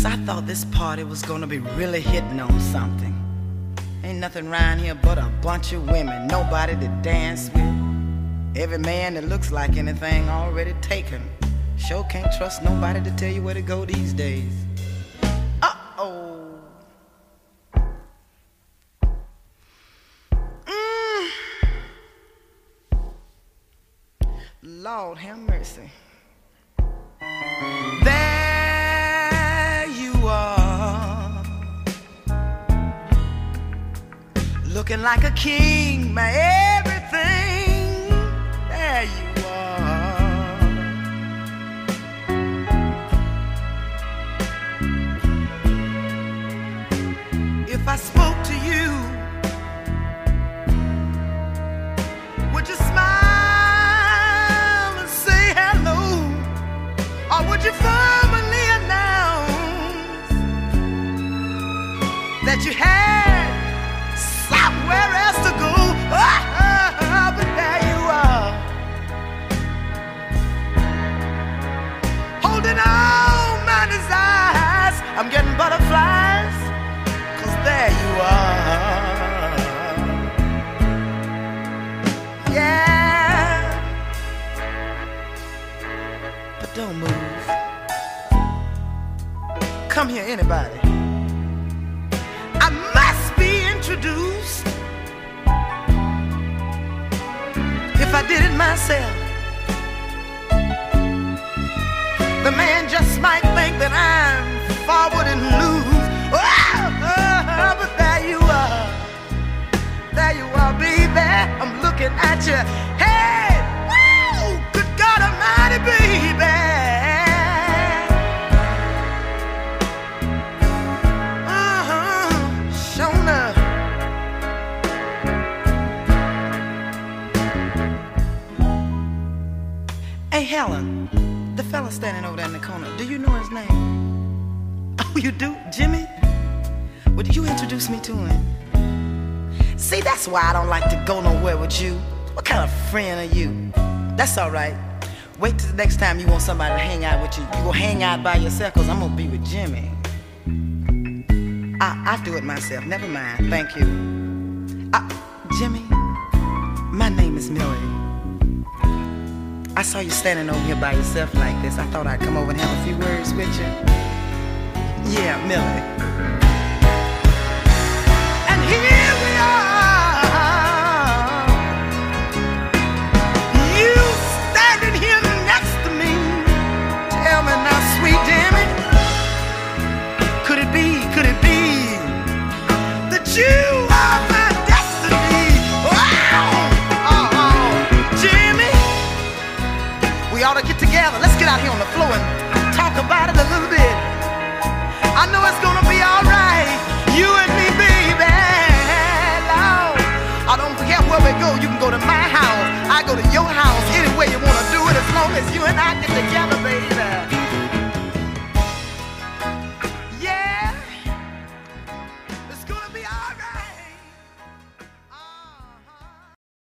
I thought this party was gonna be really hitting on something. Ain't nothing around here but a bunch of women, nobody to dance with. Every man that looks like anything already taken. Sure can't trust nobody to tell you where to go these days. Uh-oh. Lord have mercy. There you are, looking like a king, my everything. There you are. If I spoke to you, would you smile? Or would you formally announce that you had somewhere else to go? But there you are, holding on my desires. I'm getting butterflies, 'cause there you are. Yeah, but don't move. Come here, anybody. I must be introduced. If I did it myself, the man just might think that I'm forward and loose. But there you are. There you are, baby. I'm looking at you. Hey, woo, good God Almighty, baby. Hey, Helen, the fella standing over there in the corner, do you know his name? Oh, you do? Jimmy? Well, did you introduce me to him? See, that's why I don't like to go nowhere with you. What kind of friend are you? That's all right. Wait till the next time you want somebody to hang out with you. You go hang out by yourself, 'cause I'm gonna be with Jimmy. I'll do it myself. Never mind. Thank you. Jimmy, my name is Millie. I saw you standing over here by yourself like this. I thought I'd come over and have a few words with you. Yeah, Millie. And here we are, you standing here next to me. Tell me now, sweet Jimmy, could it be that you are my destiny? Jimmy, we ought to get together. Let's get out here on the floor and talk about it a little bit. I know it's gonna be alright, you and me, baby. Lord, don't forget where we go. You can go to my house, I go to your house. Any way you wanna do it, as long as you and I get together.